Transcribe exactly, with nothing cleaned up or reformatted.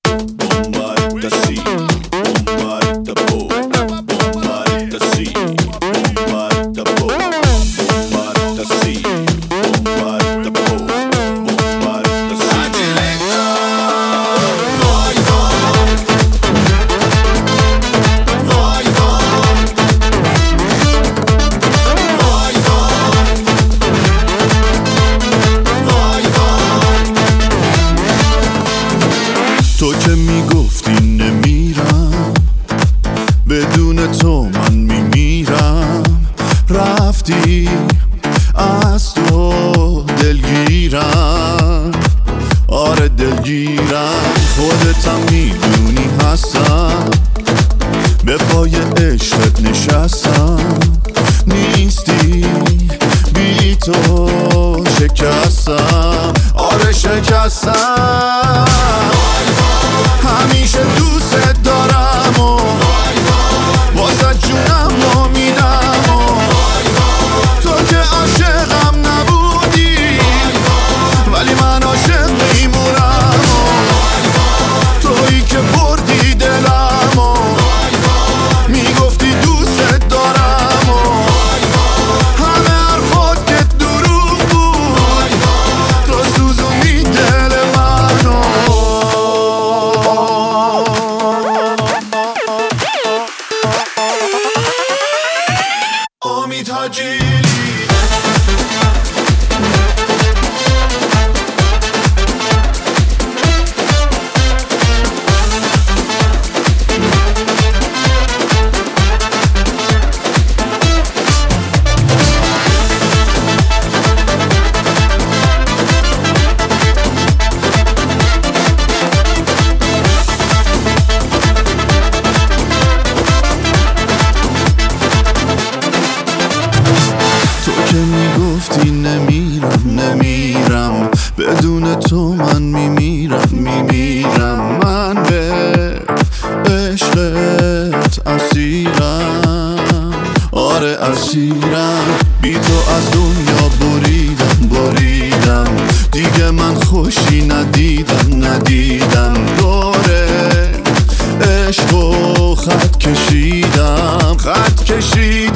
تو که میگفتی نمیرم، بدون تو من میمیرم. رفتی از تو دلگیرم، آره دلگیرم. خودتم میدونی هستم، به پای عشقت نشستم. نیستی بی تو شکستم، آره شکستم. همیشه دوست دارم و واسه جونم رو میدم و تو که عاشقم نبودی ولی من عاشق میمونم و تویی که بردی دلم و میگفتی دوست دارم و همه حرفات که دروغ بود، تو سوزونی دل منو. امید حاجیلی که میگفتی نمیرم نمیرم، بدون تو من میمیرم میمیرم. من به عشقت اسیرم، آره اسیرم. بی تو از دنیا بریدم بریدم، دیگه من خوشی ندیدم ندیدم. دوره عشق و خط کشیدم خط کشیدم.